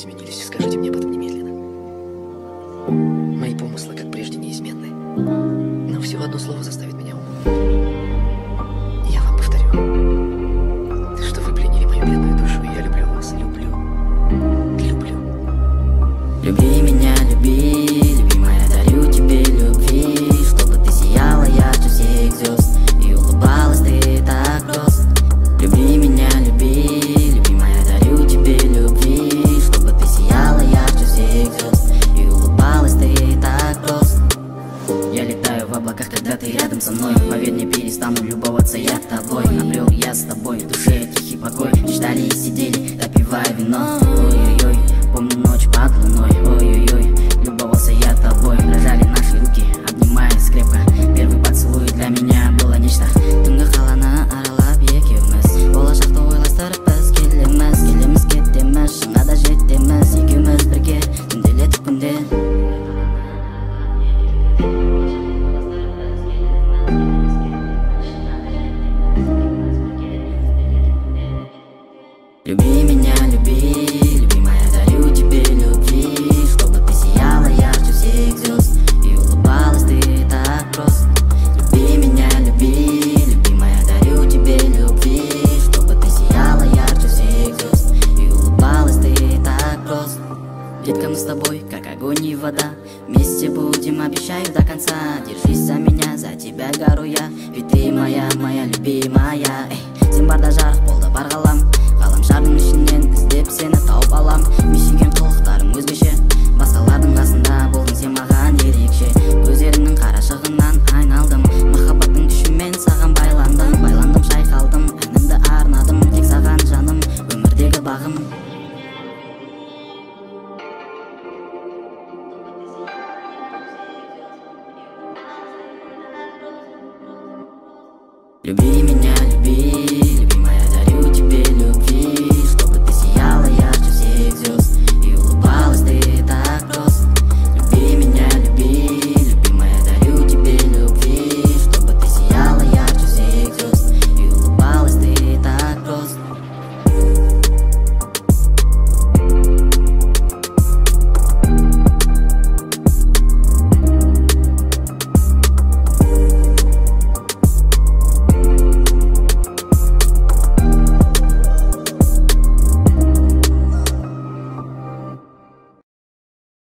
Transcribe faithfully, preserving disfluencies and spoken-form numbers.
изменились? Скажите мне об этом немедленно. Мои помыслы, как прежде, неизменны. Но всего одно слово заставит меня умолкнуть. Я вам повторю, что вы пленили мою бедную душу, и я люблю вас, люблю, люблю. Люби меня, люби, любимая, дарю тебе любви, чтобы ты сияла ярче всех звезд и улыбалась ты так просто. Люби меня, люби, любимая, дарю тебе любви, чтобы ты сияла ярче всех звезд и улыбалась ты так просто. Я летаю в облаках, когда ты рядом со мной. Поверь, не перестану любоваться я тобой. Обрел я с тобой в душе тихий покой. Ждали и сидели, допивая вино. Ой-ой-ой, помню ночь под луной. Ой-ой-ой, любовался я тобой. Дрожали наши руки, обнимаясь крепко. Первый поцелуй для меня было нечто. Түнгі қаланы аралап екеуміз, болашақты ойластырып біз келеміз. Келеміз, кетеміз, шыңға да жетеміз. Екеуміз бірге түнделетіп күнде. Люби меня, люби, любимая, дарю тебе любви, чтобы ты сияла ярче всех звезд и улыбалась ты так просто. Люби меня, люби, любимая, дарю тебе любви, чтобы ты сияла ярче всех звезд и улыбалась ты так просто. Детка, мы с тобой, как огонь и вода, вместе будем, обещаю, до конца. Держись за меня, за тебя гору я, ведь ты моя, моя любимая. Эй, сен барда жарық болды бар ғалам, ғаламшардың ішінен іздеп сені тауып алам. Мүйсінген қылықтарың өзгеше, басқалардың қасында болдың сен маған ерекше. Көздеріңнің қарашығынан айналдым, махаббаттың күшімен саған байландым. Байландым, шайқалдым, әнімді арнадым, тек саған жаным, өмірдегі бағым. Люби меня,